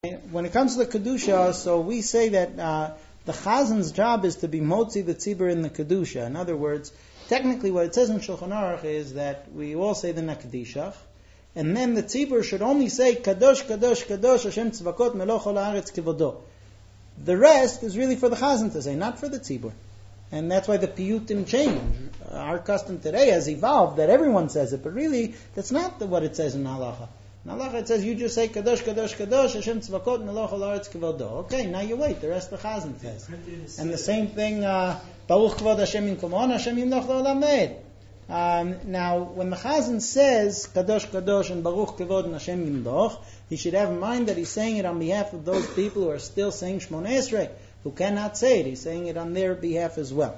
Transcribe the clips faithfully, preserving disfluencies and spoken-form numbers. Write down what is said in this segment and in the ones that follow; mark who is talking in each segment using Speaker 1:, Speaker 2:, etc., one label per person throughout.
Speaker 1: When it comes to the Kedusha, so we say that uh, the Chazan's job is to be motzi the tzibur in the Kedusha. In other words, technically what it says in Shulchan Aruch is that we all say the Nakdishach, and then the tzibur should only say Kadosh, Kadosh, Kadosh, Hashem Tzvakot, Melech Ol Haaretz Kivodo. The rest is really for the Chazan to say, not for the tzibur. And that's why the piyutim change. Our custom today has evolved that everyone says it, but really that's not the, what it says in Halacha. In Halacha it says you just say Kadosh, Kadosh, Kadosh, Hashem Tzvakot, Melech Ol Haaretz Kivodo. Okay, now you wait. The rest the Chazan says. And the same thing, uh, Baruch Kvod Hashem in Komon, Hashem Yimloch L'Olam Med. Um, now, when the Chazan says Kadosh, Kadosh, and Baruch Kvod and Hashem Yimloch, he should have in mind that he's saying it on behalf of those people who are still saying Shmoneh Esrei, who cannot say it. He's saying it on their behalf as well.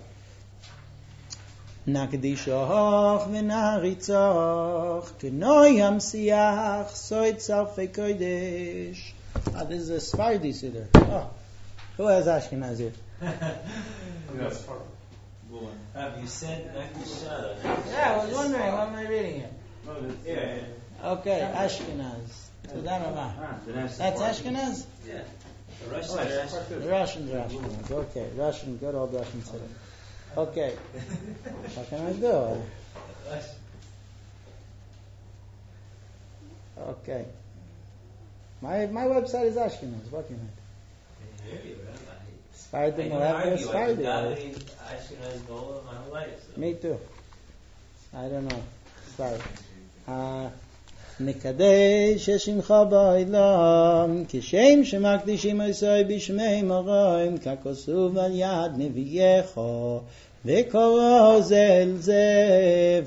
Speaker 1: Nakdishach v'naritzach k'noyam siach soit salfei kodesh. Ah, this is a Sephardi siddur. Oh, who has Ashkenaz here?
Speaker 2: Have you said Nakdishah?
Speaker 1: Yeah, I was wondering, what am I reading here?
Speaker 2: Yeah.
Speaker 1: Okay, Ashkenaz. That's Ashkenaz?
Speaker 2: Yeah. The Russians
Speaker 1: Oh,
Speaker 2: are Ashkenaz.
Speaker 1: the Russians are Ashkenaz. Okay, Russian, good old Russian siddur. Okay, what can I do? Okay, my my website is Ashkenaz. What can I do? Sephardim will have their Sephardim.
Speaker 2: Ashkenaz goal my whole life.
Speaker 1: Me too. I don't know. Sorry. Uh, Nikadesh Shimcha Ba'olam Kishem Shemakdishim Osoi Bishmei Moraim Kakosuv Al Yad Neviyecho V'koro Zel Ze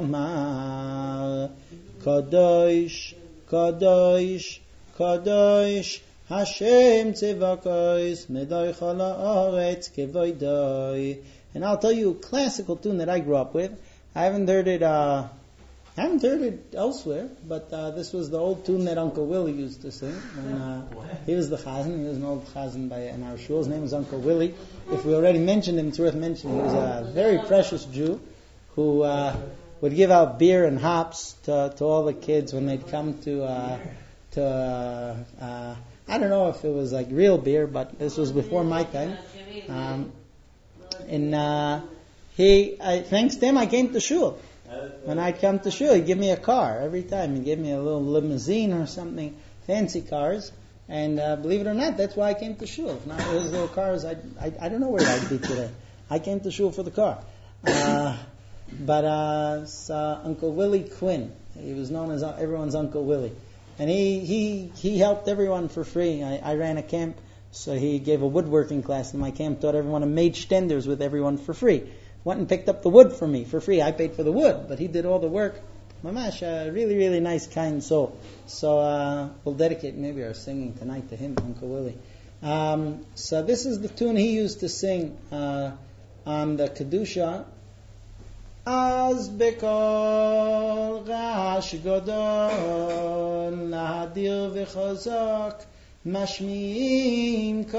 Speaker 1: V'omar Kadosh Kadosh Kadosh Hashem Tzivakos Medoi Chol Haaretz Kevoidoi. And I'll tell you a classical tune that I grew up with. I haven't heard it uh I haven't heard it elsewhere, but uh, this was the old tune that Uncle Willie used to sing. And, uh, he was the chazan. He was an old chazan by in our shul. His name was Uncle Willie. If we already mentioned him, it's worth mentioning. He was a very precious Jew who uh, would give out beer and hops to, to all the kids when they'd come to uh, to. Uh, uh, I don't know if it was like real beer, but this was before my time. Um, and uh, he, I, thanks to him, I came to shul. When I'd come to shul, he'd give me a car every time. He'd give me a little limousine or something, fancy cars. And uh, believe it or not, that's why I came to shul. If not for those little cars, I, I I don't know where I'd be today. I came to shul for the car. Uh, but uh, so Uncle Willie Quinn, he was known as everyone's Uncle Willie, and he he he helped everyone for free. I, I ran a camp, so he gave a woodworking class in my camp, taught everyone and made stenders with everyone for free. Went and picked up the wood for me for free. I paid for the wood, but he did all the work. Mamash, a really, really nice, kind soul. So uh, we'll dedicate maybe our singing tonight to him, Uncle Willie. Um, so this is the tune he used to sing uh, on the Kedusha. Az bekol rash gadol nadir v'chazak mashmiim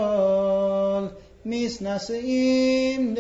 Speaker 1: kol Misnaseim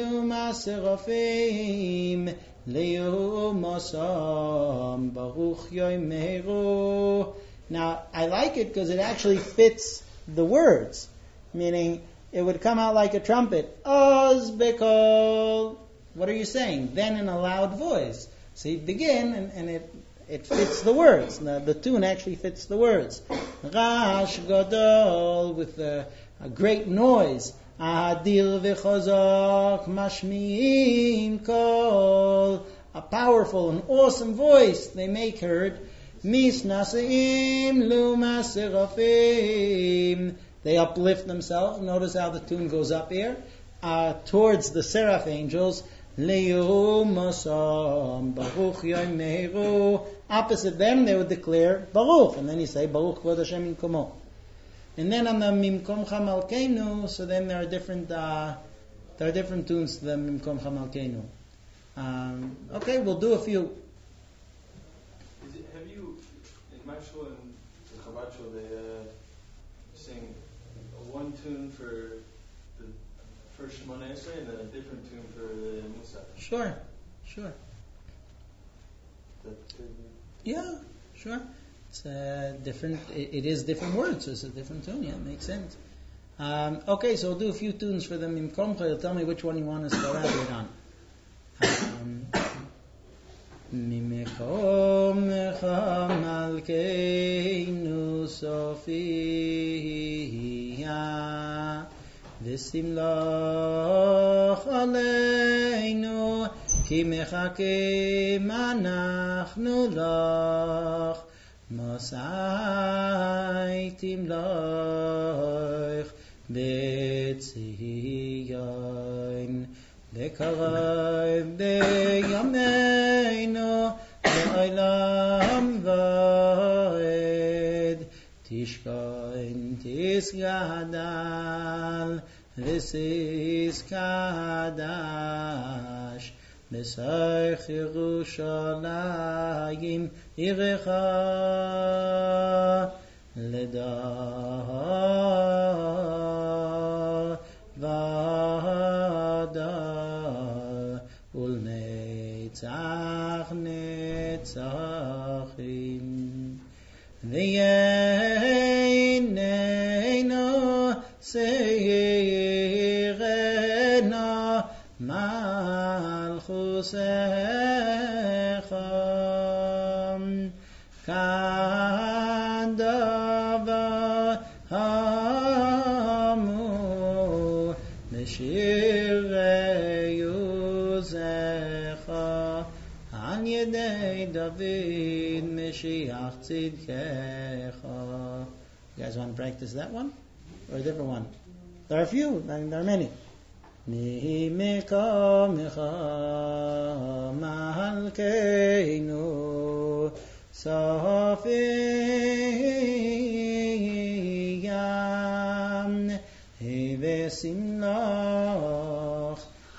Speaker 1: Numaserafim Leo Masam Baruch Yom Meheru. Now I like it because it actually fits the words, meaning it would come out like a trumpet. Oz Bekol. What are you saying? Then in a loud voice. So you begin and, and it it fits the words. The, the tune actually fits the words. Rash Gadol with a, a great noise. Adir v'chazak mashmiim kol. A powerful and awesome voice they make heard. Misnaseim luma serafim. They uplift themselves. Notice how the tune goes up here. Uh, towards the seraph angels. Le'yu masam baruch yom meheru. Opposite them they would declare Baruch. And then you say Baruch Kvod Hashem in Komo. And then on the Mimkom Chamalkeinu, so then there are different uh, there are different tunes to the Mimkom Chamalkeinu. Um, okay, we'll do a few.
Speaker 3: Is it, have you in my shul and the Chabad shul they uh, sing one tune for the first Shmoneh Esrei and then a different tune for the Musaf?
Speaker 1: Sure, sure.
Speaker 3: That,
Speaker 1: Yeah, sure. It's uh, different. It, it is different words. So it's a different tune. Yeah, it makes sense. Um, okay, so we'll do a few tunes for them. You'll tell me which one you want us to elaborate on. Um, Mimekomcha Malkeinu Sofiya V'simloch Aleinu Ki mechakim anachnu loch Mosai timloch B'tziyon B'karov b'yameinu B'olam v'ed Tishkoin tisgadal V'sis kadash B'soich Yerushalayim Irecha Ledah V'adar Ulnetzach Netzachim V'yeneinu Seirena Malchusecha Kadavar Hamu Meshirei Yuzecha An Yedei David Meshiach Tzidkecha. You guys want to practice that one? Or a different one? There are a few, I mean, there are many. Mimika Micha Malkeinu Sofiyam Hivesimloch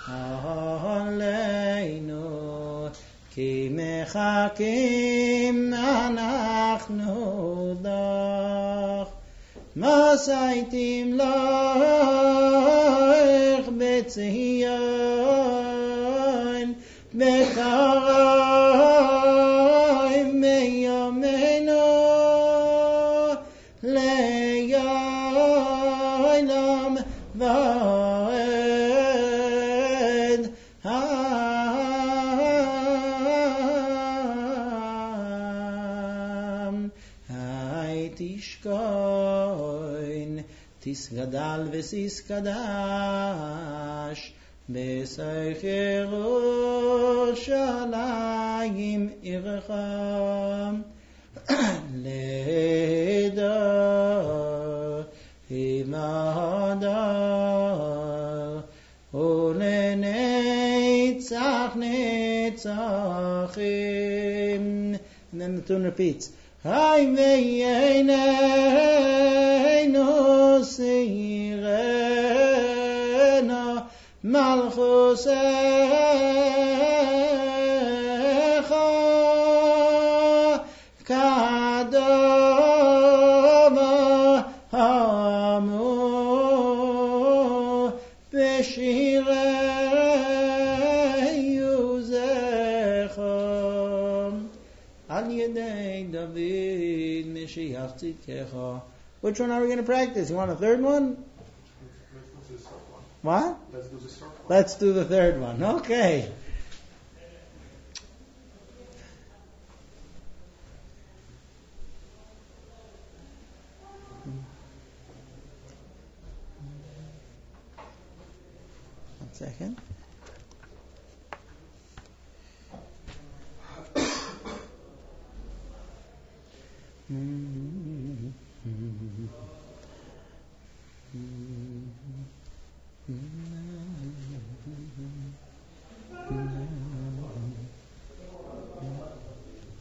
Speaker 1: Aleinu Ki mechakim anachnu dach Masaitim lach B'tziyon B'karayim Me'yameinu Le'yolam v'ed Ham Hai tishkoin Tisgadal v'sis kadash B'soich Yerushalayim Irecha Ledah V'adar Ulenetzach Netzachim. And then the tune repeats. Hai v'yeneinu Seirena Malchusecha Kadavar Hamu B'shirei Yuzecha Al Yedei David Meshiach Tzidkecha. Which one are we going to practice? You want a third one?
Speaker 3: Let's do the short one.
Speaker 1: What?
Speaker 3: Let's do the short one.
Speaker 1: Let's do the third one. Okay. One second. Mm-hmm.